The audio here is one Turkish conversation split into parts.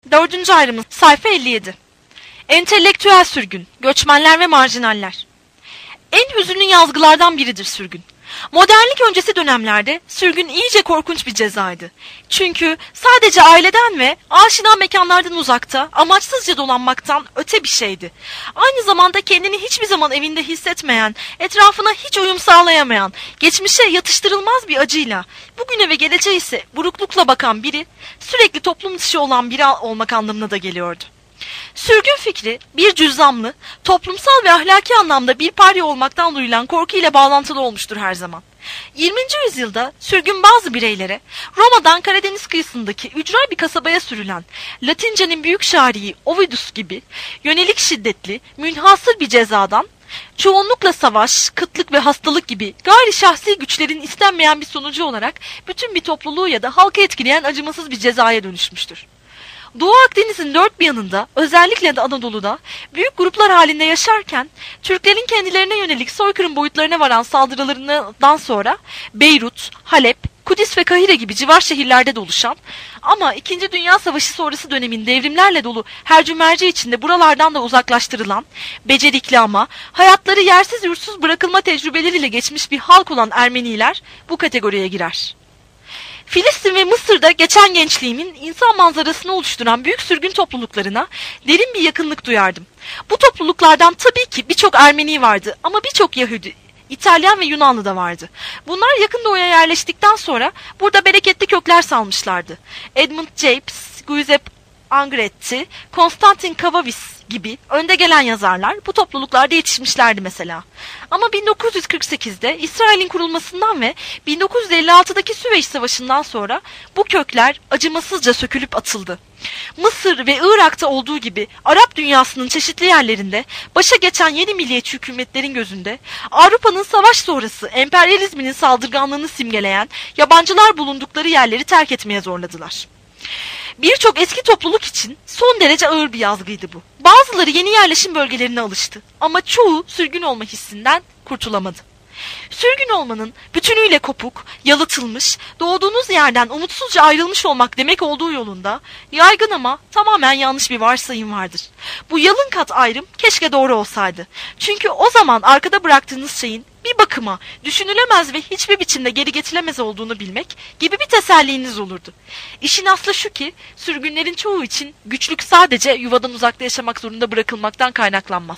Dördüncü ayrımız sayfa 57. Entelektüel sürgün, göçmenler ve marjinaller. En hüzünlü yazgılardan biridir sürgün. Modernlik öncesi dönemlerde sürgün iyice korkunç bir cezaydı. Çünkü sadece aileden ve aşina mekanlardan uzakta, amaçsızca dolanmaktan öte bir şeydi. Aynı zamanda kendini hiçbir zaman evinde hissetmeyen, etrafına hiç uyum sağlayamayan, geçmişe yatıştırılmaz bir acıyla, bugüne ve geleceğe ise buruklukla bakan biri, sürekli toplum dışı olan biri olmak anlamına da geliyordu. Sürgün fikri bir cüzzamlı, toplumsal ve ahlaki anlamda bir parya olmaktan duyulan korku ile bağlantılı olmuştur her zaman. 20. yüzyılda sürgün bazı bireylere Roma'dan Karadeniz kıyısındaki ücra bir kasabaya sürülen Latince'nin büyük şairi Ovidus gibi yönelik şiddetli, münhasır bir cezadan, çoğunlukla savaş, kıtlık ve hastalık gibi gayri şahsi güçlerin istenmeyen bir sonucu olarak bütün bir topluluğu ya da halkı etkileyen acımasız bir cezaya dönüşmüştür. Doğu Akdeniz'in dört bir yanında, özellikle de Anadolu'da büyük gruplar halinde yaşarken Türklerin kendilerine yönelik soykırım boyutlarına varan saldırılarından sonra Beyrut, Halep, Kudüs ve Kahire gibi civar şehirlerde de oluşan ama İkinci Dünya Savaşı sonrası dönemin devrimlerle dolu hercümerci içinde buralardan da uzaklaştırılan, becerikli ama hayatları yersiz yursuz bırakılma tecrübeleriyle geçmiş bir halk olan Ermeniler bu kategoriye girer. Filistin ve Mısır'da geçen gençliğimin insan manzarasını oluşturan büyük sürgün topluluklarına derin bir yakınlık duyardım. Bu topluluklardan tabii ki birçok Ermeni vardı ama birçok Yahudi, İtalyan ve Yunanlı da vardı. Bunlar yakın doğuya yerleştikten sonra burada bereketli kökler salmışlardı. Edmund Japes, Giuseppe Angretti, Konstantin Kavavis gibi önde gelen yazarlar bu topluluklarda yetişmişlerdi mesela. Ama 1948'de İsrail'in kurulmasından ve 1956'daki Süveyş Savaşı'ndan sonra bu kökler acımasızca sökülüp atıldı. Mısır ve Irak'ta olduğu gibi Arap dünyasının çeşitli yerlerinde başa geçen yeni milliyetçi hükümetlerin gözünde Avrupa'nın savaş sonrası emperyalizminin saldırganlığını simgeleyen yabancılar bulundukları yerleri terk etmeye zorladılar. Birçok eski topluluk için son derece ağır bir yazgıydı bu. Bazıları yeni yerleşim bölgelerine alıştı ama çoğu sürgün olma hissinden kurtulamadı. Sürgün olmanın bütünüyle kopuk, yalıtılmış, doğduğunuz yerden umutsuzca ayrılmış olmak demek olduğu yolunda yaygın ama tamamen yanlış bir varsayım vardır. Bu yalın kat ayrım keşke doğru olsaydı. Çünkü o zaman arkada bıraktığınız şeyin bir bakıma düşünülemez ve hiçbir biçimde geri getirilemez olduğunu bilmek gibi bir teselliniz olurdu. İşin aslı şu ki sürgünlerin çoğu için güçlük sadece yuvadan uzakta yaşamak zorunda bırakılmaktan kaynaklanmaz.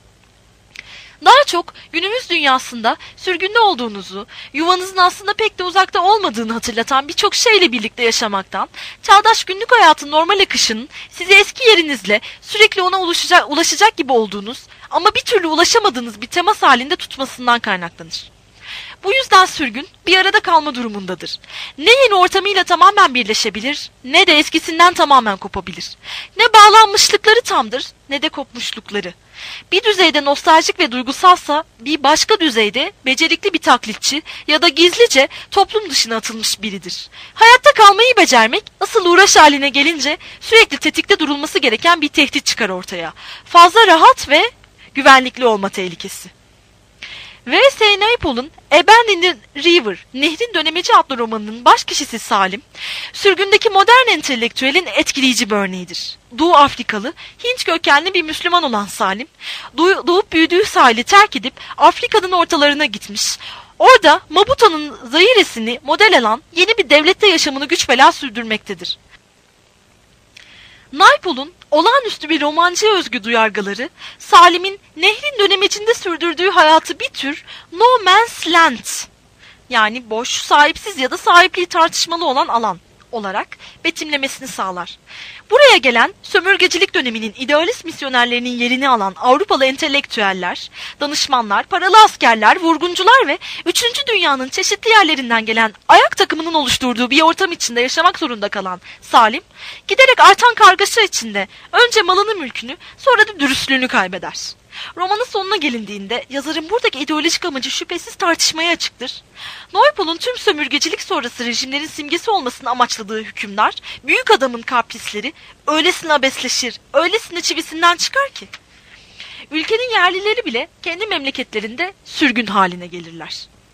Daha çok günümüz dünyasında sürgünde olduğunuzu, yuvanızın aslında pek de uzakta olmadığını hatırlatan birçok şeyle birlikte yaşamaktan, çağdaş günlük hayatın normal akışının sizi eski yerinizle sürekli ona ulaşacak gibi olduğunuz ama bir türlü ulaşamadığınız bir temas halinde tutmasından kaynaklanır. Bu yüzden sürgün bir arada kalma durumundadır. Ne yeni ortamıyla tamamen birleşebilir, ne de eskisinden tamamen kopabilir. Ne bağlanmışlıkları tamdır, ne de kopmuşlukları. Bir düzeyde nostaljik ve duygusalsa, bir başka düzeyde becerikli bir taklitçi ya da gizlice toplum dışına atılmış biridir. Hayatta kalmayı becermek, asıl uğraş haline gelince sürekli tetikte durulması gereken bir tehdit çıkar ortaya. Fazla rahat ve güvenlikli olma tehlikesi. V.S. Naipaul'un Abandoned River, Nehrin Dönemeci adlı romanının baş kişisi Salim, sürgündeki modern entelektüelin etkileyici bir örneğidir. Doğu Afrikalı, Hint kökenli bir Müslüman olan Salim, doğup büyüdüğü sahili terk edip Afrika'nın ortalarına gitmiş, orada Maputo'nun Zaire'sini model alan yeni bir devlette yaşamını güç bela sürdürmektedir. Naipaul'un olağanüstü bir romancıya özgü duyargaları, Salim'in nehrin dönemecinde sürdürdüğü hayatı bir tür no man's land, yani boş, sahipsiz ya da sahipliği tartışmalı olan alan olarak betimlemesini sağlar. Buraya gelen sömürgecilik döneminin idealist misyonerlerinin yerini alan Avrupalı entelektüeller, danışmanlar, paralı askerler, vurguncular ve 3. dünyanın çeşitli yerlerinden gelen ayak takımının oluşturduğu bir ortam içinde yaşamak zorunda kalan Salim, giderek artan kargaşa içinde önce malını mülkünü sonra da dürüstlüğünü kaybeder. Romanın sonuna gelindiğinde yazarın buradaki ideolojik amacı şüphesiz tartışmaya açıktır. Naipaul'un tüm sömürgecilik sonrası rejimlerin simgesi olmasını amaçladığı hükümdar, büyük adamın kaprisleri öylesine abesleşir, öylesine çivisinden çıkar ki ülkenin yerlileri bile kendi memleketlerinde sürgün haline gelirler.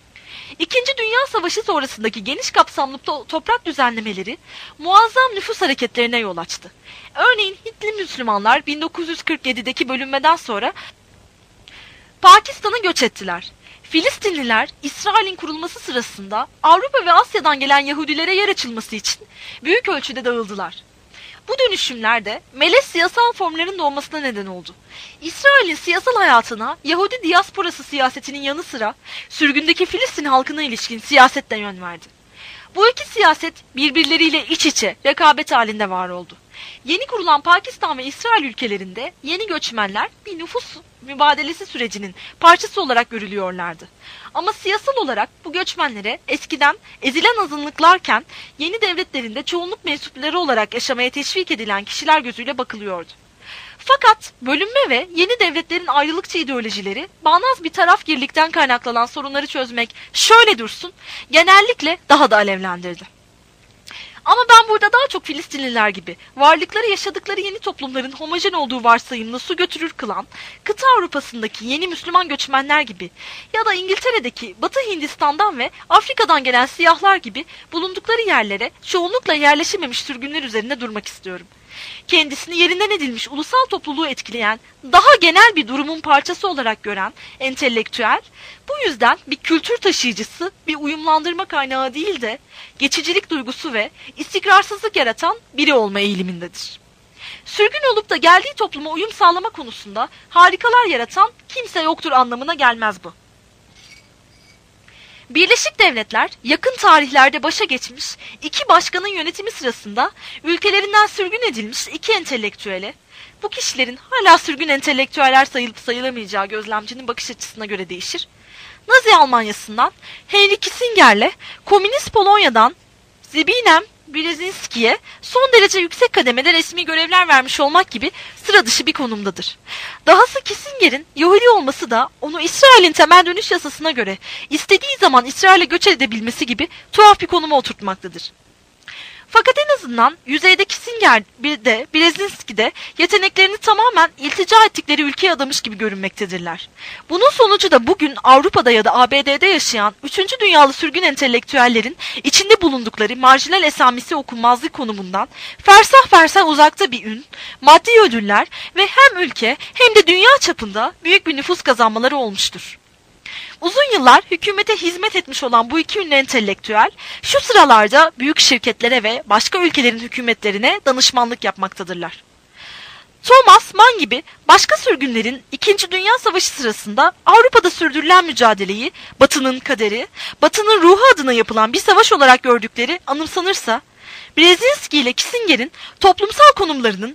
İkinci Dünya Savaşı sonrasındaki geniş kapsamlı toprak düzenlemeleri muazzam nüfus hareketlerine yol açtı. Örneğin Hintli Müslümanlar 1947'deki bölünmeden sonra Pakistan'a göç ettiler. Filistinliler, İsrail'in kurulması sırasında Avrupa ve Asya'dan gelen Yahudilere yer açılması için büyük ölçüde dağıldılar. Bu dönüşümler de melez siyasal formların doğmasına neden oldu. İsrail'in siyasal hayatına Yahudi diasporası siyasetinin yanı sıra sürgündeki Filistin halkına ilişkin siyaset de yön verdi. Bu iki siyaset birbirleriyle iç içe, rekabet halinde var oldu. Yeni kurulan Pakistan ve İsrail ülkelerinde yeni göçmenler bir nüfus mübadelesi sürecinin parçası olarak görülüyorlardı. Ama siyasal olarak bu göçmenlere eskiden ezilen azınlıklarken yeni devletlerinde çoğunluk mensupları olarak yaşamaya teşvik edilen kişiler gözüyle bakılıyordu. Fakat bölünme ve yeni devletlerin ayrılıkçı ideolojileri bağnaz bir tarafgirlikten kaynaklanan sorunları çözmek şöyle dursun genellikle daha da alevlendirdi. Ama ben burada daha çok Filistinliler gibi varlıkları yaşadıkları yeni toplumların homojen olduğu varsayımla su götürür kılan, kıta Avrupa'sındaki yeni Müslüman göçmenler gibi ya da İngiltere'deki Batı Hindistan'dan ve Afrika'dan gelen siyahlar gibi bulundukları yerlere çoğunlukla yerleşememiş sürgünler üzerinde durmak istiyorum. Kendisini yerinden edilmiş ulusal topluluğu etkileyen, daha genel bir durumun parçası olarak gören entelektüel, bu yüzden bir kültür taşıyıcısı, bir uyumlandırma kaynağı değil de geçicilik duygusu ve istikrarsızlık yaratan biri olma eğilimindedir. Sürgün olup da geldiği topluma uyum sağlama konusunda harikalar yaratan kimse yoktur anlamına gelmez bu. Birleşik Devletler yakın tarihlerde başa geçmiş iki başkanın yönetimi sırasında ülkelerinden sürgün edilmiş iki entelektüele, bu kişilerin hala sürgün entelektüeller sayılıp sayılamayacağı gözlemcinin bakış açısına göre değişir, Nazi Almanyası'ndan Henry Kissinger'le Komünist Polonya'dan Zbigniew Brzezinski'ye son derece yüksek kademede resmi görevler vermiş olmak gibi sıra dışı bir konumdadır. Dahası Kissinger'in Yahudi olması da onu İsrail'in temel dönüş yasasına göre istediği zaman İsrail'e göç edebilmesi gibi tuhaf bir konuma oturtmaktadır. Fakat en azından yüzeyde Kissinger de Brzezinski de yeteneklerini tamamen iltica ettikleri ülkeye adamış gibi görünmektedirler. Bunun sonucu da bugün Avrupa'da ya da ABD'de yaşayan 3. dünyalı sürgün entelektüellerin içinde bulundukları marjinal esamesi okunmazlık konumundan fersah fersah uzakta bir ün, maddi ödüller ve hem ülke hem de dünya çapında büyük bir nüfus kazanmaları olmuştur. Uzun yıllar hükümete hizmet etmiş olan bu iki ünlü entelektüel şu sıralarda büyük şirketlere ve başka ülkelerin hükümetlerine danışmanlık yapmaktadırlar. Thomas Mann gibi başka sürgünlerin 2. Dünya Savaşı sırasında Avrupa'da sürdürülen mücadeleyi Batı'nın kaderi, Batı'nın ruhu adına yapılan bir savaş olarak gördükleri anımsanırsa, Brzezinski ile Kissinger'in toplumsal konumlarının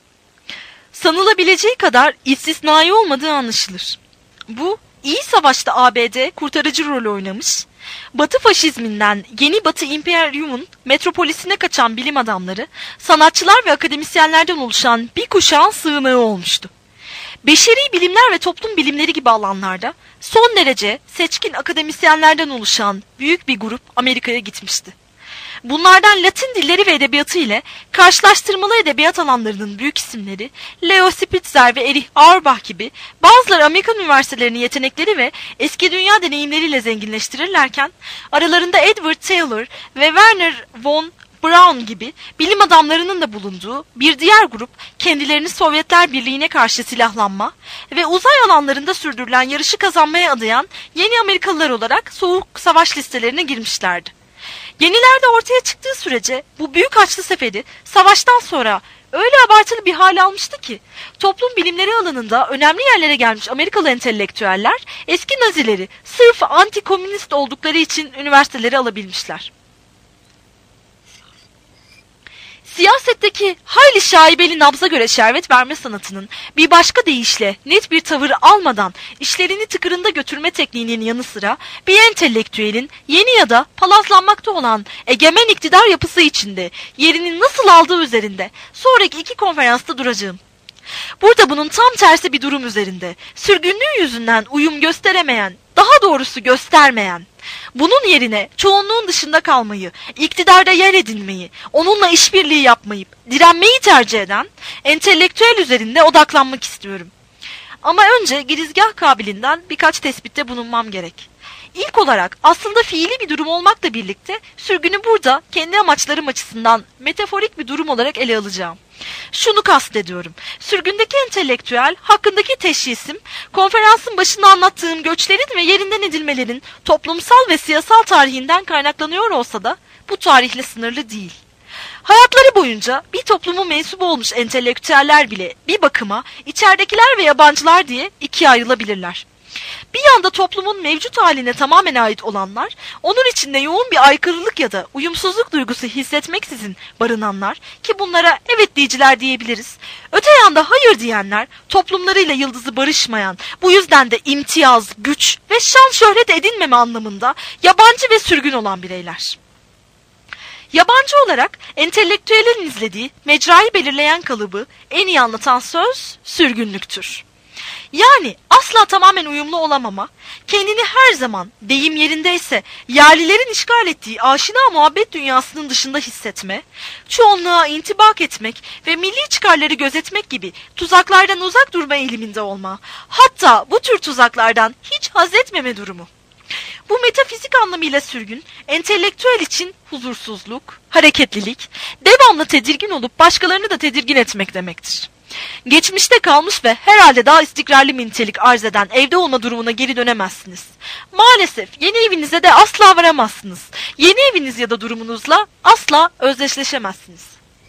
sanılabileceği kadar istisnai olmadığı anlaşılır. Bu, İyi Savaş'ta ABD kurtarıcı rol oynamış, Batı faşizminden yeni Batı İmperyumun metropolisine kaçan bilim adamları, sanatçılar ve akademisyenlerden oluşan bir kuşağın sığınağı olmuştu. Beşeri bilimler ve toplum bilimleri gibi alanlarda son derece seçkin akademisyenlerden oluşan büyük bir grup Amerika'ya gitmişti. Bunlardan Latin dilleri ve edebiyatı ile karşılaştırmalı edebiyat alanlarının büyük isimleri Leo Spitzer ve Erich Auerbach gibi bazıları Amerikan üniversitelerinin yetenekleri ve eski dünya deneyimleriyle zenginleştirirlerken aralarında Edward Taylor ve Werner von Braun gibi bilim adamlarının da bulunduğu bir diğer grup kendilerini Sovyetler Birliği'ne karşı silahlanma ve uzay alanlarında sürdürülen yarışı kazanmaya adayan yeni Amerikalılar olarak soğuk savaş listelerine girmişlerdi. Yenilerde ortaya çıktığı sürece bu büyük Haçlı Seferi savaştan sonra öyle abartılı bir hal almıştı ki toplum bilimleri alanında önemli yerlere gelmiş Amerikalı entelektüeller eski Nazileri sırf anti-komünist oldukları için üniversiteleri alabilmişler. Siyasetteki hayli şaibeli nabza göre şerbet verme sanatının bir başka deyişle net bir tavır almadan işlerini tıkırında götürme tekniğinin yanı sıra bir entelektüelin yeni ya da palazlanmakta olan egemen iktidar yapısı içinde yerini nasıl aldığı üzerinde sonraki iki konferansta duracağım. Burada bunun tam tersi bir durum üzerinde, sürgünlüğü yüzünden uyum gösteremeyen, daha doğrusu göstermeyen, bunun yerine çoğunluğun dışında kalmayı, iktidarda yer edinmeyi, onunla işbirliği yapmayıp direnmeyi tercih eden entelektüel üzerinde odaklanmak istiyorum. Ama önce girizgah kabilinden birkaç tespitte bulunmam gerek. İlk olarak aslında fiili bir durum olmakla birlikte sürgünü burada kendi amaçlarım açısından metaforik bir durum olarak ele alacağım. Şunu kastediyorum. Sürgündeki entelektüel hakkındaki teşhisim, konferansın başında anlattığım göçlerin ve yerinden edilmelerin toplumsal ve siyasal tarihinden kaynaklanıyor olsa da bu tarihle sınırlı değil. Hayatları boyunca bir toplumun mensubu olmuş entelektüeller bile bir bakıma içeridekiler ve yabancılar diye ikiye ayrılabilirler. Bir yanda toplumun mevcut haline tamamen ait olanlar, onun içinde yoğun bir aykırılık ya da uyumsuzluk duygusu hissetmeksizin barınanlar ki bunlara evet diyiciler diyebiliriz. Öte yanda hayır diyenler, toplumlarıyla yıldızı barışmayan, bu yüzden de imtiyaz, güç ve şan şöhret edinmeme anlamında yabancı ve sürgün olan bireyler. Yabancı olarak entelektüellerin izlediği mecrayı belirleyen kalıbı en iyi anlatan söz sürgünlüktür. Yani asla tamamen uyumlu olamama, kendini her zaman deyim yerindeyse yerlilerin işgal ettiği aşina muhabbet dünyasının dışında hissetme, çoğunluğa intibak etmek ve milli çıkarları gözetmek gibi tuzaklardan uzak durma eğiliminde olma, hatta bu tür tuzaklardan hiç haz etmeme durumu. Bu metafizik anlamıyla sürgün, entelektüel için huzursuzluk, hareketlilik, devamlı tedirgin olup başkalarını da tedirgin etmek demektir. Geçmişte kalmış ve herhalde daha istikrarlı bir nitelik arz eden evde olma durumuna geri dönemezsiniz. Maalesef yeni evinize de asla varamazsınız. Yeni eviniz ya da durumunuzla asla özdeşleşemezsiniz.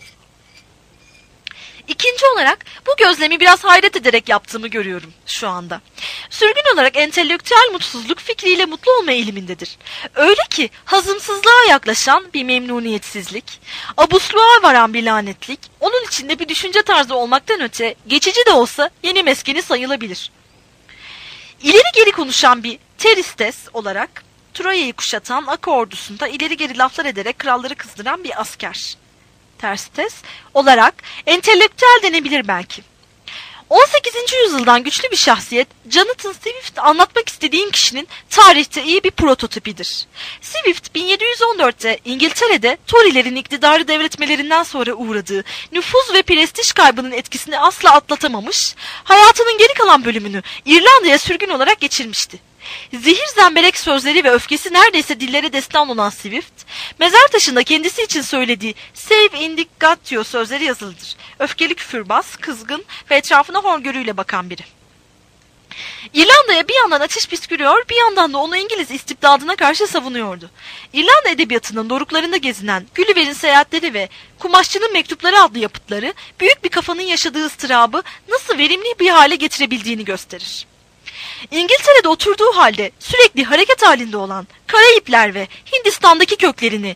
İkinci olarak bu gözlemi biraz hayret ederek yaptığımı görüyorum şu anda. Sürgün olarak entelektüel mutsuzluk fikriyle mutlu olma eğilimindedir. Öyle ki hazımsızlığa yaklaşan bir memnuniyetsizlik, abusluğa varan bir lanetlik, onun içinde bir düşünce tarzı olmaktan öte geçici de olsa yeni meskeni sayılabilir. İleri geri konuşan bir teristes olarak Troya'yı kuşatan Aka ordusunda ileri geri laflar ederek kralları kızdıran bir asker. Terstes olarak entelektüel denebilir belki. 18. yüzyıldan güçlü bir şahsiyet, Jonathan Swift anlatmak istediğim kişinin tarihte iyi bir prototipidir. Swift 1714'te İngiltere'de Tory'lerin iktidarı devretmelerinden sonra uğradığı nüfuz ve prestij kaybının etkisini asla atlatamamış, hayatının geri kalan bölümünü İrlanda'ya sürgün olarak geçirmişti. Zehir zemberek sözleri ve öfkesi neredeyse dillere destan olan Swift, mezar taşında kendisi için söylediği "Save indignatio" sözleri yazılıdır. Öfkeli küfürbaz, kızgın ve etrafına hoşgörüyle bakan biri. İrlanda'ya bir yandan ateş püskürüyor, bir yandan da onu İngiliz istibdadına karşı savunuyordu. İrlanda edebiyatının doruklarında gezinen Gulliver'in seyahatleri ve Kumaşçının mektupları adlı yapıtları, büyük bir kafanın yaşadığı ıstırabı nasıl verimli bir hale getirebildiğini gösterir. İngiltere'de oturduğu halde sürekli hareket halinde olan Karayipler ve Hindistan'daki köklerini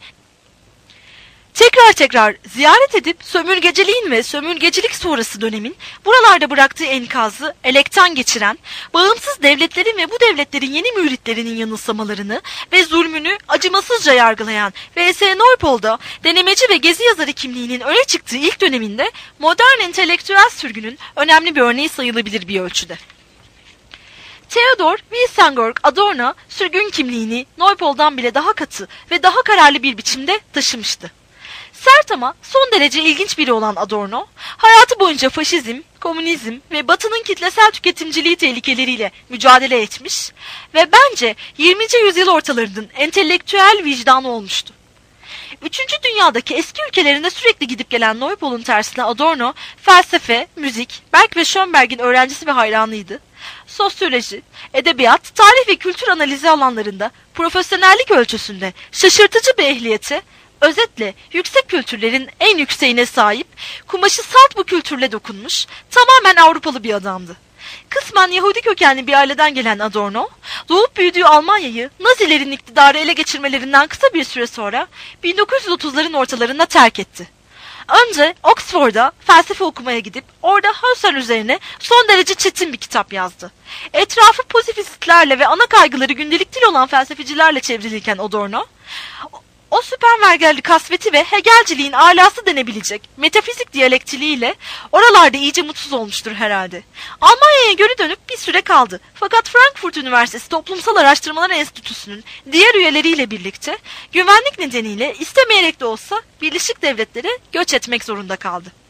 tekrar ziyaret edip sömürgeciliğin ve sömürgecilik sonrası dönemin buralarda bıraktığı enkazı elekten geçiren, bağımsız devletlerin ve bu devletlerin yeni müritlerinin yanılsamalarını ve zulmünü acımasızca yargılayan V.S. Naipaul'da denemeci ve gezi yazarı kimliğinin öne çıktığı ilk döneminde modern entelektüel sürgünün önemli bir örneği sayılabilir bir ölçüde. Theodor Wilhelm Adorno sürgün kimliğini Naipaul'dan bile daha katı ve daha kararlı bir biçimde taşımıştı. Sert ama son derece ilginç biri olan Adorno, hayatı boyunca faşizm, komünizm ve Batı'nın kitlesel tüketimciliği tehlikeleriyle mücadele etmiş ve bence 20. yüzyıl ortalarının entelektüel vicdanı olmuştu. Üçüncü dünyadaki eski ülkelerinde sürekli gidip gelen Naipaul'un tersine Adorno, felsefe, müzik, Berg ve Schönberg'in öğrencisi ve hayranıydı. Sosyoloji, edebiyat, tarih ve kültür analizi alanlarında profesyonellik ölçüsünde şaşırtıcı bir ehliyete, özetle yüksek kültürlerin en yükseğine sahip, kumaşı salt bu kültürle dokunmuş, tamamen Avrupalı bir adamdı. Kısmen Yahudi kökenli bir aileden gelen Adorno, doğup büyüdüğü Almanya'yı Nazilerin iktidarı ele geçirmelerinden kısa bir süre sonra 1930'ların ortalarında terk etti. Önce Oxford'a felsefe okumaya gidip orada Husserl üzerine son derece çetin bir kitap yazdı. Etrafı pozitivistlerle ve ana kaygıları gündelik dil olan felsefecilerle çevrilirken Adorno, o süpermergerli kasveti ve Hegelciliğin alası denebilecek metafizik diyalektiliğiyle oralarda iyice mutsuz olmuştur herhalde. Almanya'ya geri dönüp bir süre kaldı. Fakat Frankfurt Üniversitesi Toplumsal Araştırmalar Enstitüsü'nün diğer üyeleriyle birlikte güvenlik nedeniyle istemeyerek de olsa Birleşik Devletlere göç etmek zorunda kaldı.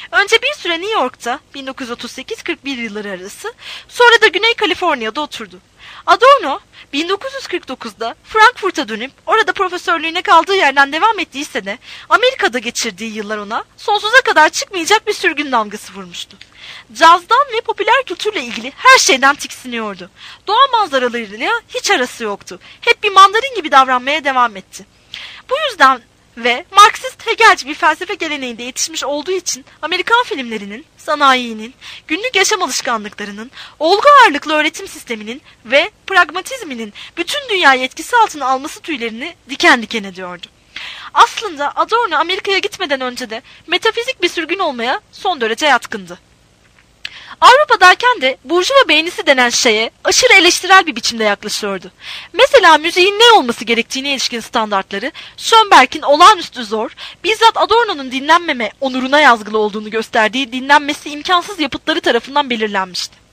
Önce bir süre New York'ta 1938-41 yılları arası, sonra da Güney Kaliforniya'da oturdu. Adorno 1949'da Frankfurt'a dönüp orada profesörlüğüne kaldığı yerden devam ettiyse de Amerika'da geçirdiği yıllar ona sonsuza kadar çıkmayacak bir sürgün damgası vurmuştu. Cazdan ve popüler kültürle ilgili her şeyden tiksiniyordu. Doğa manzaralarıyla hiç arası yoktu. Hep bir mandarin gibi davranmaya devam etti. Bu yüzden ve Marksist Hegelci bir felsefe geleneğinde yetişmiş olduğu için Amerikan filmlerinin, sanayinin, günlük yaşam alışkanlıklarının, olgu ağırlıklı öğretim sisteminin ve pragmatizminin bütün dünyayı etkisi altına alması tüylerini diken diken ediyordu. Aslında Adorno Amerika'ya gitmeden önce de metafizik bir sürgün olmaya son derece yatkındı. Avrupa'dayken de burjuva beğenisi denen şeye aşırı eleştirel bir biçimde yaklaşıyordu. Mesela müziğin ne olması gerektiğine ilişkin standartları Schönberg'in olağanüstü zor, bizzat Adorno'nun dinlenmeme onuruna yazgılı olduğunu gösterdiği dinlenmesi imkansız yapıtları tarafından belirlenmişti.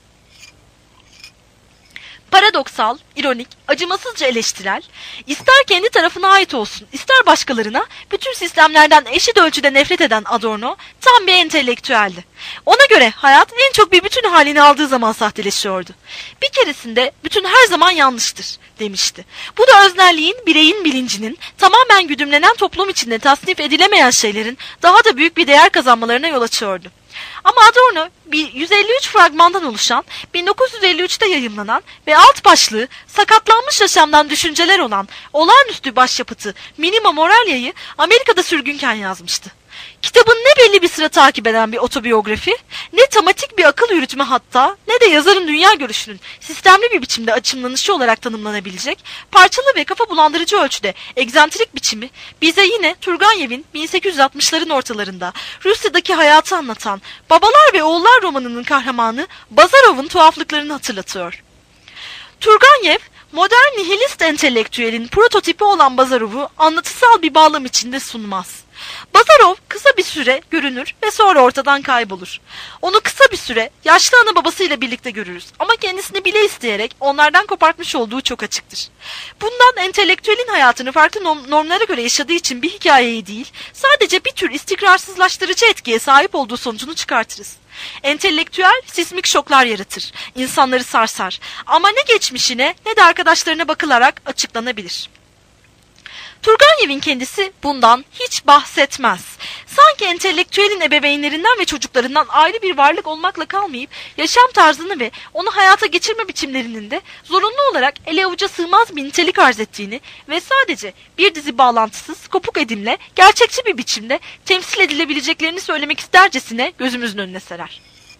Paradoksal, ironik, acımasızca eleştirel, ister kendi tarafına ait olsun, ister başkalarına bütün sistemlerden eşit ölçüde nefret eden Adorno tam bir entelektüeldi. Ona göre hayat en çok bir bütün halini aldığı zaman sahteleşiyordu. Bir keresinde bütün her zaman yanlıştır demişti. Bu da öznelliğin, bireyin bilincinin tamamen güdümlenen toplum içinde tasnif edilemeyen şeylerin daha da büyük bir değer kazanmalarına yol açıyordu. Ama Adorno bir 153 fragmandan oluşan 1953'te yayımlanan ve alt başlığı sakatlanmış yaşamdan düşünceler olan olağanüstü başyapıtı Minima Moralia'yı Amerika'da sürgünken yazmıştı. Kitabın ne belli bir sıra takip eden bir otobiyografi, ne tematik bir akıl yürütme hatta, ne de yazarın dünya görüşünün sistemli bir biçimde açımlanışı olarak tanımlanabilecek, parçalı ve kafa bulandırıcı ölçüde egzantrik biçimi, bize yine Turgenev'in 1860'ların ortalarında Rusya'daki hayatı anlatan Babalar ve Oğullar romanının kahramanı Bazarov'un tuhaflıklarını hatırlatıyor. Turgenev, modern nihilist entelektüelin prototipi olan Bazarov'u anlatısal bir bağlam içinde sunmaz. Bazarov kısa bir süre görünür ve sonra ortadan kaybolur. Onu kısa bir süre yaşlı ana babasıyla birlikte görürüz ama kendisini bile isteyerek onlardan kopartmış olduğu çok açıktır. Bundan entelektüelin hayatını farklı normlara göre yaşadığı için bir hikayeyi değil, sadece bir tür istikrarsızlaştırıcı etkiye sahip olduğu sonucunu çıkartırız. Entelektüel sismik şoklar yaratır, insanları sarsar ama ne geçmişine ne de arkadaşlarına bakılarak açıklanabilir. Turgenev'in kendisi bundan hiç bahsetmez. Sanki entelektüelin ebeveynlerinden ve çocuklarından ayrı bir varlık olmakla kalmayıp yaşam tarzını ve onu hayata geçirme biçimlerinin de zorunlu olarak ele avuca sığmaz bir nitelik arz ettiğini ve sadece bir dizi bağlantısız, kopuk edimle gerçekçi bir biçimde temsil edilebileceklerini söylemek istercesine gözümüzün önüne serer.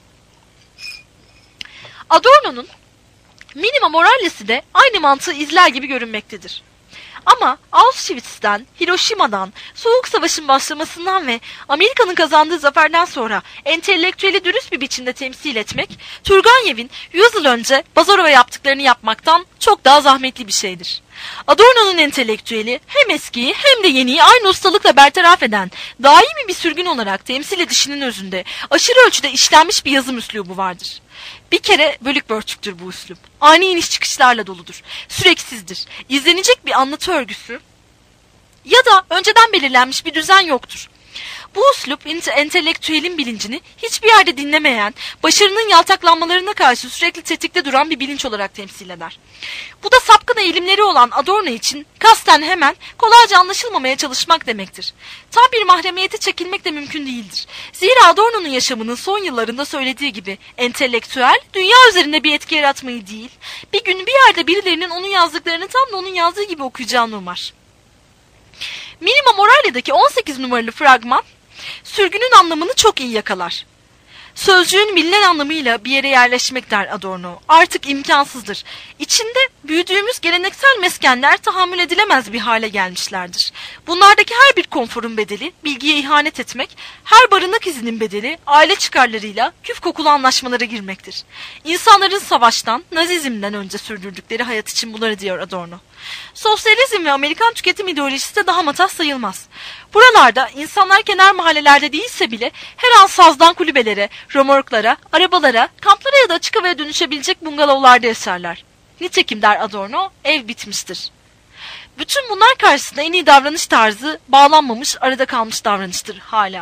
Adorno'nun Minima Moralia'sı de aynı mantığı izler gibi görünmektedir. Ama Auschwitz'ten, Hiroşima'dan, Soğuk Savaş'ın başlamasından ve Amerika'nın kazandığı zaferden sonra entelektüeli dürüst bir biçimde temsil etmek, Turgenev'in 100 yıl önce Bazarov'a yaptıklarını yapmaktan çok daha zahmetli bir şeydir. Adorno'nun entelektüeli hem eskiyi hem de yeniyi aynı ustalıkla bertaraf eden, daimi bir sürgün olarak temsil edişinin özünde aşırı ölçüde işlenmiş bir yazım üslubu vardır. Bir kere bölük pörçüktür bu üslup. Ani iniş çıkışlarla doludur. Süreksizdir. İzlenecek bir anlatı örgüsü ya da önceden belirlenmiş bir düzen yoktur. Bu üslup entelektüelin bilincini hiçbir yerde dinlemeyen, başarının yaltaklanmalarına karşı sürekli tetikte duran bir bilinç olarak temsil eder. Bu da sapkın eğilimleri olan Adorno için kasten hemen kolayca anlaşılmamaya çalışmak demektir. Tam bir mahremiyete çekilmek de mümkün değildir. Zira Adorno'nun yaşamının son yıllarında söylediği gibi entelektüel, dünya üzerinde bir etki yaratmayı değil, bir gün bir yerde birilerinin onun yazdıklarını tam da onun yazdığı gibi okuyacağını umar. Minima Moralia'daki 18 numaralı fragman, sürgünün anlamını çok iyi yakalar. Sözcüğün bilinen anlamıyla bir yere yerleşmek der Adorno. Artık imkansızdır. İçinde büyüdüğümüz geleneksel meskenler tahammül edilemez bir hale gelmişlerdir. Bunlardaki her bir konforun bedeli bilgiye ihanet etmek, her barınak izinin bedeli aile çıkarlarıyla küf kokulu anlaşmalara girmektir. İnsanların savaştan, Nazizmden önce sürdürdükleri hayat için bunları diyor Adorno. Sosyalizm ve Amerikan tüketim ideolojisi de daha matah sayılmaz. Buralarda insanlar kenar mahallelerde değilse bile her an sazdan kulübelere, römorklara, arabalara, kamplara ya da açık havaya dönüşebilecek bungalovlarda yaşarlar. Nitekim der Adorno, ev bitmiştir. Bütün bunlar karşısında en iyi davranış tarzı bağlanmamış, arada kalmış davranıştır hala.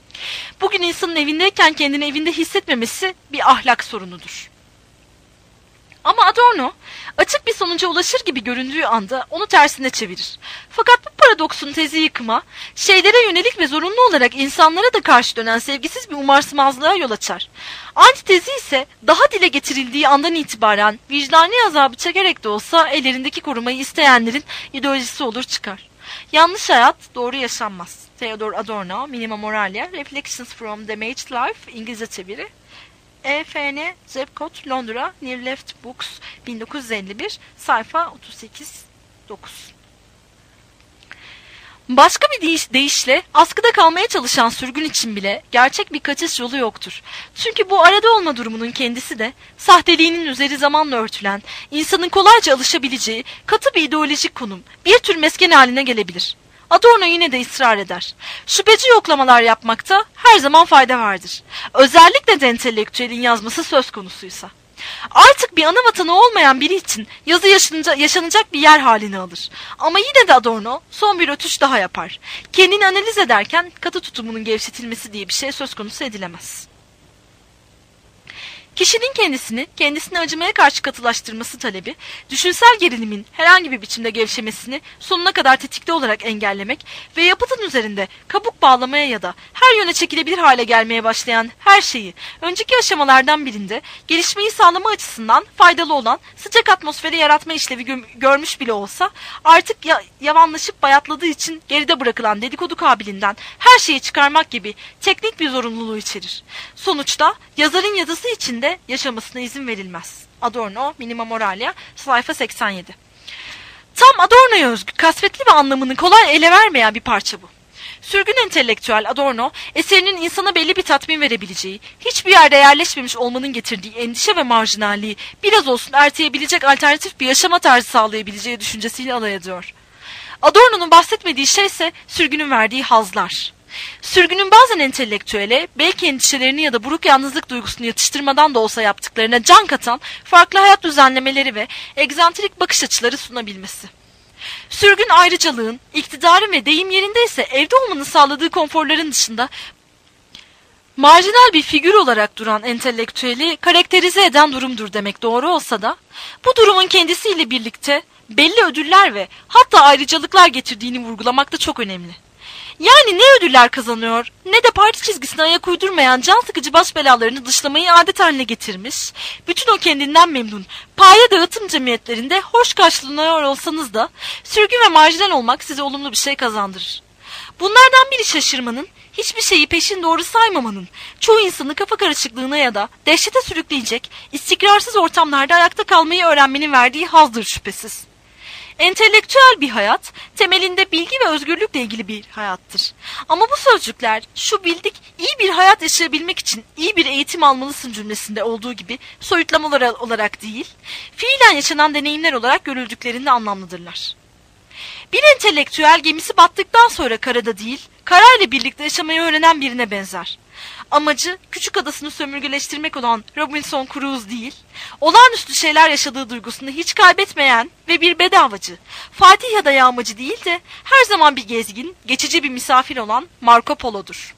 Bugün insanın evindeyken kendini evinde hissetmemesi bir ahlak sorunudur. Ama Adorno açık bir sonuca ulaşır gibi göründüğü anda onu tersine çevirir. Fakat bu paradoksun tezi yıkıma, şeylere yönelik ve zorunlu olarak insanlara da karşı dönen sevgisiz bir umarsızlığa yol açar. Antitezi ise daha dile getirildiği andan itibaren vicdani azabı çekerek de olsa ellerindeki korumayı isteyenlerin ideolojisi olur çıkar. Yanlış hayat doğru yaşanmaz. Theodor Adorno, Minima Moralia, Reflections from Damaged Life, İngilizce çeviri. E.F.N. Zepcot, Londra, Near Left Books, 1951, sayfa 38-9. Başka bir deyişle askıda kalmaya çalışan sürgün için bile gerçek bir kaçış yolu yoktur. Çünkü bu arada olma durumunun kendisi de sahteliğinin üzeri zamanla örtülen, insanın kolayca alışabileceği katı bir ideolojik konum, bir tür mesken haline gelebilir. Adorno yine de ısrar eder. Şüpheci yoklamalar yapmakta her zaman fayda vardır. Özellikle de entelektüelin yazması söz konusuysa. Artık bir ana vatanı olmayan biri için yazı yaşanacak bir yer halini alır. Ama yine de Adorno son bir ötüş daha yapar. Kendini analiz ederken katı tutumunun gevşetilmesi diye bir şey söz konusu edilemez. Kişinin kendisine acımaya karşı katılaştırması talebi, düşünsel gerilimin herhangi bir biçimde gevşemesini sonuna kadar tetikte olarak engellemek ve yapıtın üzerinde kabuk bağlamaya ya da her yöne çekilebilir hale gelmeye başlayan her şeyi önceki aşamalardan birinde gelişmeyi sağlama açısından faydalı olan sıcak atmosferi yaratma işlevi görmüş bile olsa artık yavanlaşıp bayatladığı için geride bırakılan dedikodu kabiliğinden her şeyi çıkarmak gibi teknik bir zorunluluğu içerir. Sonuçta yazarın yazısı içinde yaşamasına izin verilmez. Adorno, Minima Moralia, sayfa 87. Tam Adorno'ya özgü, kasvetli ve anlamını kolay ele vermeyen bir parça bu. Sürgün entelektüel Adorno, eserinin insana belli bir tatmin verebileceği, hiçbir yerde yerleşmemiş olmanın getirdiği endişe ve marjinalliği biraz olsun erteyebilecek alternatif bir yaşama tarzı sağlayabileceği düşüncesiyle alay ediyor. Adorno'nun bahsetmediği şey ise sürgünün verdiği hazlar. Sürgünün bazen entelektüele, belki endişelerini ya da buruk yalnızlık duygusunu yatıştırmadan da olsa yaptıklarına can katan farklı hayat düzenlemeleri ve egzantrik bakış açıları sunabilmesi. Sürgün ayrıcalığın, iktidarın ve deyim yerindeyse evde olmanın sağladığı konforların dışında marjinal bir figür olarak duran entelektüeli karakterize eden durumdur demek doğru olsa da, bu durumun kendisiyle birlikte belli ödüller ve hatta ayrıcalıklar getirdiğini vurgulamak da çok önemli. Yani ne ödüller kazanıyor ne de parti çizgisine ayak uydurmayan can sıkıcı baş belalarını dışlamayı adet haline getirmiş, bütün o kendinden memnun, paye dağıtım cemiyetlerinde hoş karşılanıyor olsanız da sürgün ve marjinal olmak size olumlu bir şey kazandırır. Bunlardan biri şaşırmanın, hiçbir şeyi peşin doğru saymamanın, çoğu insanı kafa karışıklığına ya da dehşete sürükleyecek, istikrarsız ortamlarda ayakta kalmayı öğrenmenin verdiği hazdır şüphesiz. Entelektüel bir hayat, temelinde bilgi ve özgürlükle ilgili bir hayattır. Ama bu sözcükler, şu bildik, iyi bir hayat yaşayabilmek için iyi bir eğitim almalısın cümlesinde olduğu gibi soyutlamalar olarak değil, fiilen yaşanan deneyimler olarak görüldüklerinde anlamlıdırlar. Bir entelektüel gemisi battıktan sonra karada değil, karayla birlikte yaşamayı öğrenen birine benzer. Amacı küçük adasını sömürgeleştirmek olan Robinson Crusoe değil, olağanüstü şeyler yaşadığı duygusunu hiç kaybetmeyen ve bir bedavacı, Fatih ya da yağmacı değil de her zaman bir gezgin, geçici bir misafir olan Marco Polo'dur.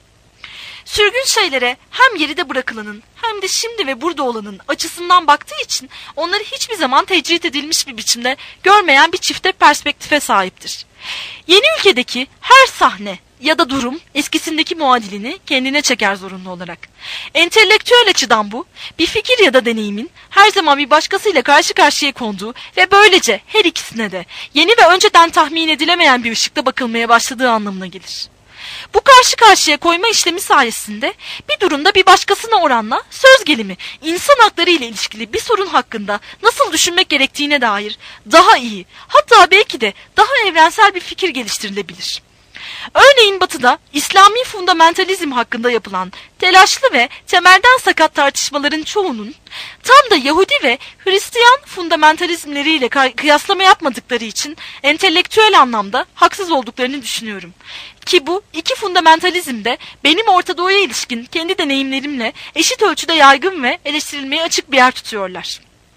Sürgün şeylere hem geride bırakılanın hem de şimdi ve burada olanın açısından baktığı için onları hiçbir zaman tecrit edilmiş bir biçimde görmeyen bir çifte perspektife sahiptir. Yeni ülkedeki her sahne ya da durum eskisindeki muadilini kendine çeker zorunlu olarak. Entelektüel açıdan bu, bir fikir ya da deneyimin her zaman bir başkasıyla karşı karşıya konduğu ve böylece her ikisine de yeni ve önceden tahmin edilemeyen bir ışıkta bakılmaya başladığı anlamına gelir. Bu karşı karşıya koyma işlemi sayesinde bir durumda bir başkasına oranla söz gelimi, insan hakları ile ilişkili bir sorun hakkında nasıl düşünmek gerektiğine dair daha iyi, hatta belki de daha evrensel bir fikir geliştirilebilir. Örneğin Batı'da İslami fundamentalizm hakkında yapılan telaşlı ve temelden sakat tartışmaların çoğunun tam da Yahudi ve Hristiyan fundamentalizmleriyle kıyaslama yapmadıkları için entelektüel anlamda haksız olduklarını düşünüyorum. Ki bu iki fundamentalizm de benim Orta Doğu'ya ilişkin kendi deneyimlerimle eşit ölçüde yaygın ve eleştirilmeye açık bir yer tutuyorlar.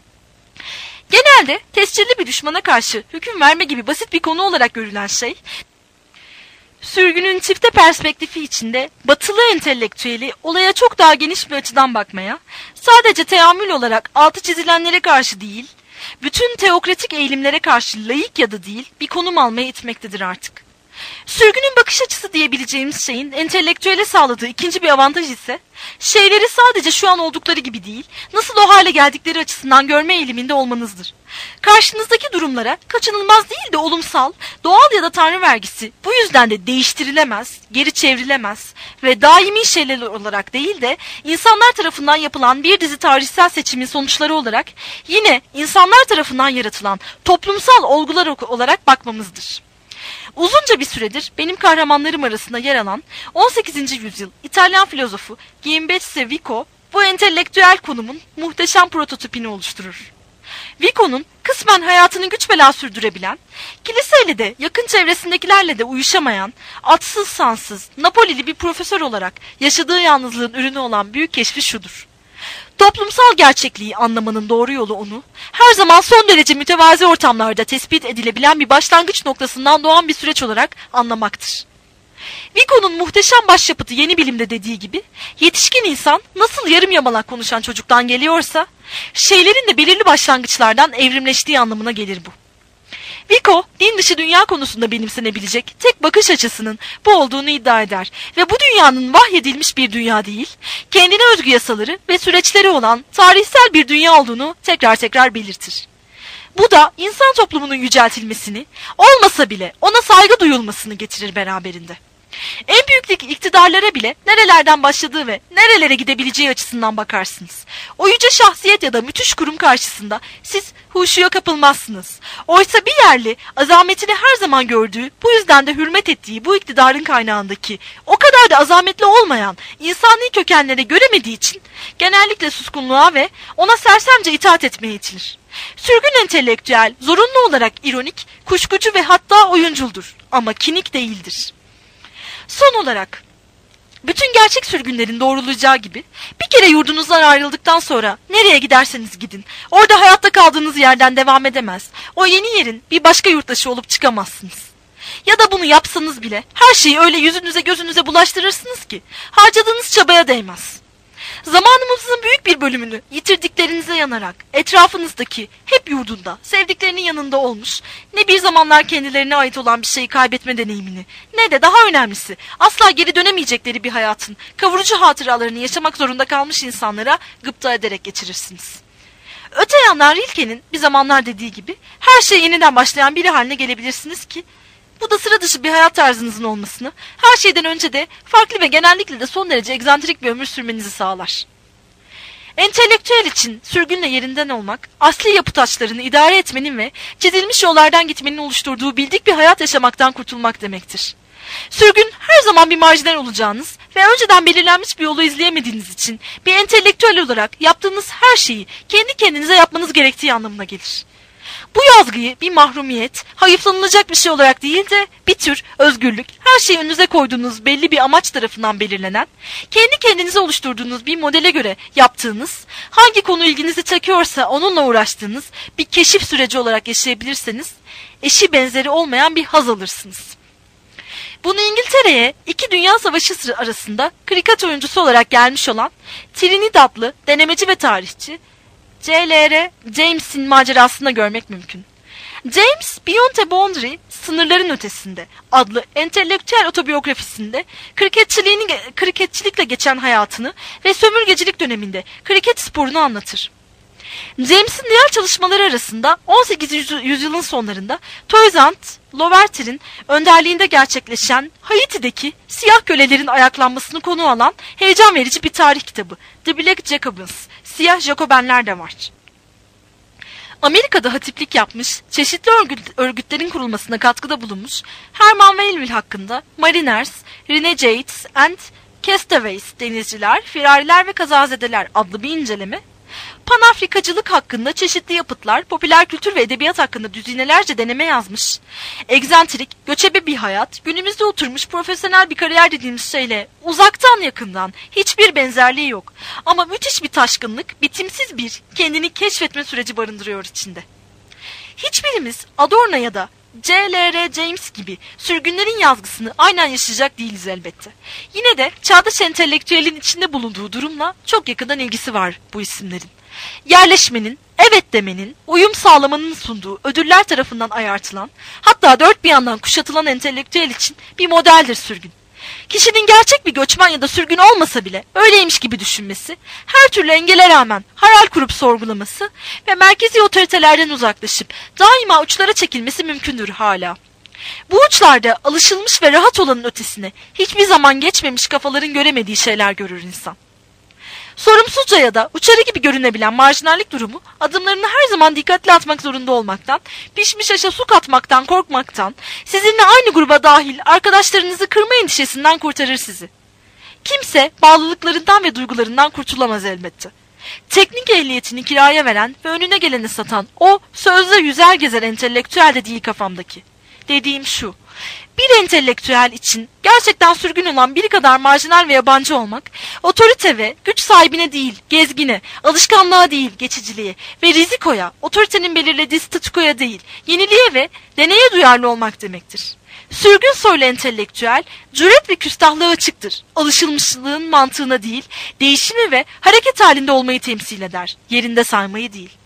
Genelde tescilli bir düşmana karşı hüküm verme gibi basit bir konu olarak görülen şey, Sürgünün çifte perspektifi içinde batılı entelektüeli olaya çok daha geniş bir açıdan bakmaya, sadece teamül olarak altı çizilenlere karşı değil, bütün teokratik eğilimlere karşı layık ya da değil bir konum almaya itmektedir artık. Sürgünün bakış açısı diyebileceğimiz şeyin entelektüele sağladığı ikinci bir avantaj ise, şeyleri sadece şu an oldukları gibi değil, nasıl o hale geldikleri açısından görme eğiliminde olmanızdır. Karşınızdaki durumlara kaçınılmaz değil de olumsal, doğal ya da tanrı vergisi bu yüzden de değiştirilemez, geri çevrilemez ve daimi şeyler olarak değil de insanlar tarafından yapılan bir dizi tarihsel seçimin sonuçları olarak yine insanlar tarafından yaratılan toplumsal olgular olarak bakmamızdır. Uzunca bir süredir benim kahramanlarım arasında yer alan 18. yüzyıl İtalyan filozofu Giambattista Vico bu entelektüel konumun muhteşem prototipini oluşturur. Vico'nun kısmen hayatını güç bela sürdürebilen, kiliseyle de yakın çevresindekilerle de uyuşamayan, atsız sansız, Napolili bir profesör olarak yaşadığı yalnızlığın ürünü olan büyük keşfi şudur: toplumsal gerçekliği anlamanın doğru yolu onu, her zaman son derece mütevazi ortamlarda tespit edilebilen bir başlangıç noktasından doğan bir süreç olarak anlamaktır. Vico'nun muhteşem başyapıtı Yeni Bilim'de dediği gibi, yetişkin insan nasıl yarım yamalak konuşan çocuktan geliyorsa, şeylerin de belirli başlangıçlardan evrimleştiği anlamına gelir bu. Vico, din dışı dünya konusunda benimsenebilecek tek bakış açısının bu olduğunu iddia eder ve bu dünyanın vahyedilmiş bir dünya değil, kendine özgü yasaları ve süreçleri olan tarihsel bir dünya olduğunu tekrar tekrar belirtir. Bu da insan toplumunun yüceltilmesini, olmasa bile ona saygı duyulmasını getirir beraberinde. En büyük iktidarlara bile nerelerden başladığı ve nerelere gidebileceği açısından bakarsınız. O yüce şahsiyet ya da müthiş kurum karşısında siz huşuya kapılmazsınız. Oysa bir yerli azametini her zaman gördüğü, bu yüzden de hürmet ettiği bu iktidarın kaynağındaki o kadar da azametli olmayan insani kökenlere göremediği için genellikle suskunluğa ve ona sersemce itaat etmeye itilir. Sürgün entelektüel zorunlu olarak ironik, kuşkucu ve hatta oyunculdur ama kinik değildir. Son olarak, bütün gerçek sürgünlerin doğrulacağı gibi bir kere yurdunuzdan ayrıldıktan sonra nereye giderseniz gidin, orada hayatta kaldığınız yerden devam edemez, o yeni yerin bir başka yurttaşı olup çıkamazsınız. Ya da bunu yapsanız bile her şeyi öyle yüzünüze gözünüze bulaştırırsınız ki harcadığınız çabaya değmez. Zamanımızın büyük bir bölümünü yitirdiklerinize yanarak etrafınızdaki hep yurdunda, sevdiklerinin yanında olmuş, ne bir zamanlar kendilerine ait olan bir şeyi kaybetme deneyimini, ne de daha önemlisi asla geri dönemeyecekleri bir hayatın kavurucu hatıralarını yaşamak zorunda kalmış insanlara gıpta ederek geçirirsiniz. Öte yandan Rilke'nin bir zamanlar dediği gibi her şey yeniden başlayan biri haline gelebilirsiniz ki, bu da sıra dışı bir hayat tarzınızın olmasını, her şeyden önce de farklı ve genellikle de son derece egzantrik bir ömür sürmenizi sağlar. Entelektüel için sürgünle yerinden olmak, asli yapı taşlarını idare etmenin ve çizilmiş yollardan gitmenin oluşturduğu bildik bir hayat yaşamaktan kurtulmak demektir. Sürgün her zaman bir marjinal olacağınız ve önceden belirlenmiş bir yolu izleyemediğiniz için bir entelektüel olarak yaptığınız her şeyi kendi kendinize yapmanız gerektiği anlamına gelir. Bu yazgıyı bir mahrumiyet, hayıflanılacak bir şey olarak değil de bir tür özgürlük, her şeyi önünüze koyduğunuz belli bir amaç tarafından belirlenen, kendi kendinize oluşturduğunuz bir modele göre yaptığınız, hangi konu ilginizi çekiyorsa onunla uğraştığınız bir keşif süreci olarak yaşayabilirseniz, eşi benzeri olmayan bir haz alırsınız. Bunu İngiltere'ye 2 Dünya Savaşı arasında kriket oyuncusu olarak gelmiş olan Trinidadlı denemeci ve tarihçi C.L.R. James'in macerasında görmek mümkün. James, Beyond the Boundary, Sınırların Ötesinde adlı entelektüel otobiyografisinde kriketçilikle geçen hayatını ve sömürgecilik döneminde kriket sporunu anlatır. James'in diğer çalışmaları arasında 18. yüzyılın sonlarında Toysant Louverture'in önderliğinde gerçekleşen Haiti'deki siyah kölelerin ayaklanmasını konu alan heyecan verici bir tarih kitabı The Black Jacobins, Siyah Jacobenler de var. Amerika'da hatiplik yapmış, çeşitli örgütlerin kurulmasına katkıda bulunmuş Herman Melville hakkında Mariners, Renegades and Castaways, denizciler, firariler ve kazazedeler adlı bir inceleme, Panafrikacılık hakkında çeşitli yapıtlar, popüler kültür ve edebiyat hakkında düzinelerce deneme yazmış, egzantrik, göçebe bir hayat, günümüzde oturmuş profesyonel bir kariyer dediğimiz şeyle uzaktan yakından hiçbir benzerliği yok. Ama müthiş bir taşkınlık, bitimsiz bir kendini keşfetme süreci barındırıyor içinde. Hiçbirimiz Adorno ya da C.L.R. James gibi sürgünlerin yazgısını aynen yaşayacak değiliz elbette. Yine de çağdaş entelektüelin içinde bulunduğu durumla çok yakından ilgisi var bu isimlerin. Yerleşmenin, evet demenin, uyum sağlamanın sunduğu ödüller tarafından ayartılan, hatta dört bir yandan kuşatılan entelektüel için bir modeldir sürgün. Kişinin gerçek bir göçmen ya da sürgün olmasa bile öyleymiş gibi düşünmesi, her türlü engele rağmen hayal kurup sorgulaması ve merkezi otoritelerden uzaklaşıp daima uçlara çekilmesi mümkündür hala. Bu uçlarda alışılmış ve rahat olanın ötesine hiçbir zaman geçmemiş kafaların göremediği şeyler görür insan. Sorumsuzca ya da uçarı gibi görünebilen marjinallik durumu adımlarını her zaman dikkatli atmak zorunda olmaktan, pişmiş aşa su katmaktan korkmaktan, sizinle aynı gruba dahil arkadaşlarınızı kırma endişesinden kurtarır sizi. Kimse bağlılıklarından ve duygularından kurtulamaz elbette. Teknik ehliyetini kiraya veren ve önüne geleni satan o sözde yüzer gezer entelektüel de değil kafamdaki. Dediğim şu: bir entelektüel için gerçekten sürgün olan biri kadar marjinal ve yabancı olmak, otorite ve güç sahibine değil, gezgine, alışkanlığa değil, geçiciliğe ve rizikoya, otoritenin belirlediği statükoya değil, yeniliğe ve deneye duyarlı olmak demektir. Sürgün soylu entelektüel, cüret ve küstahlığa açıktır. Alışılmışlığın mantığına değil, değişimi ve hareket halinde olmayı temsil eder, yerinde saymayı değil.